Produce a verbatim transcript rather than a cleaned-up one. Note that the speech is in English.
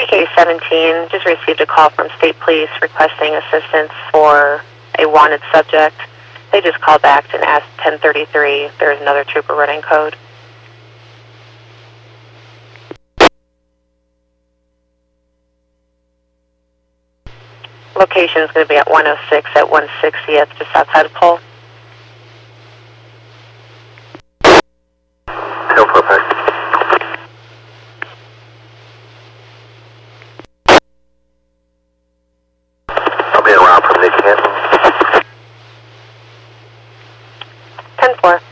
K seventeen just received a call from State Police requesting assistance for a wanted subject. They just called back and asked ten thirty-three if there's another trooper running code. Location is going to be at one oh six at one sixtieth, just outside of Pole. Hill Perfect. I'll be around from Nick Canton. ten four.